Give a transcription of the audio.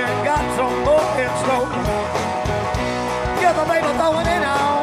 got some more in store. Get the baby throwing it on.